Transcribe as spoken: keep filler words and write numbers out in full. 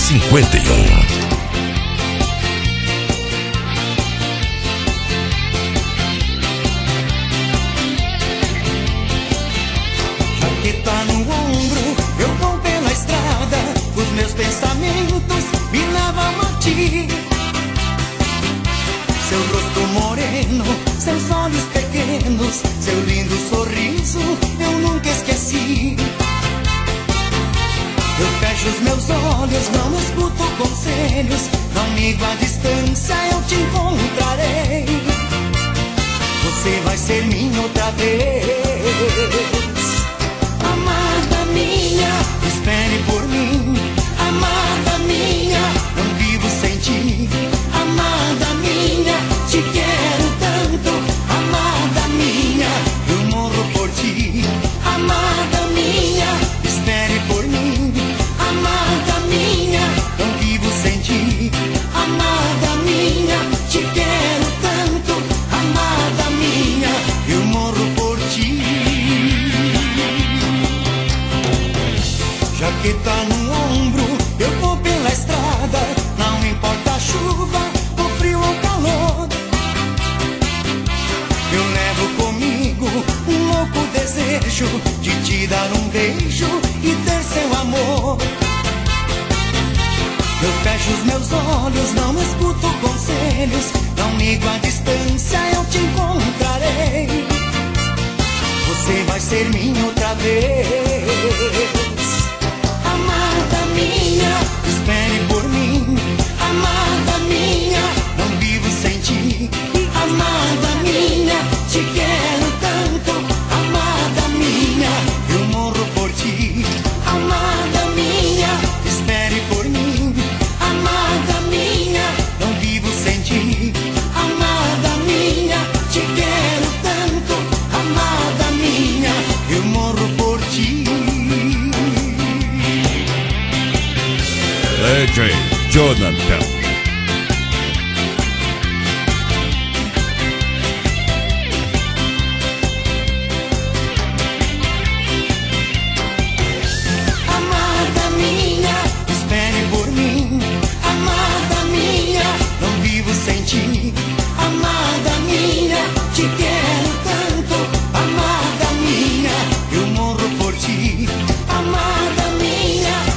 cinquenta e um. Jaqueta no ombro, eu vou pela estrada, os meus pensamentos me levam a ti. Seu rosto moreno, seus olhos pequenos, seu lindo sorriso, eu nunca esqueci. Eu fecho os meus olhos, não escuto conselhos, amigo à distância eu te encontrarei. Você vai ser minha outra vez. Amada minha, espere por mim. Amada minha, não vivo sem ti. Amada minha, te quero tanto. Amada minha, eu morro por ti. Amada minha, espere por mim. Amada minha, não vivo sem ti. Amada minha, te quero tanto. Amada minha, eu morro por ti. Jaqueta no ombro, eu vou pela estrada, não importa a chuva, o frio ou o calor. Eu levo comigo um louco desejo de te dar um beijo e ter seu amor. Eu fecho os meus olhos, não escuto conselhos, não ligo a distância, eu te encontrarei. Você vai ser minha outra vez. Amada minha, espere por mim. Amada minha, não vivo sem ti. Amada minha, te quero tanto. Amada minha, eu morro por ti. Amada minha, espere por mim. Amada minha, não vivo sem ti. Amada minha, te quero tanto. Amada minha, eu morro por ti. D J Jonathan.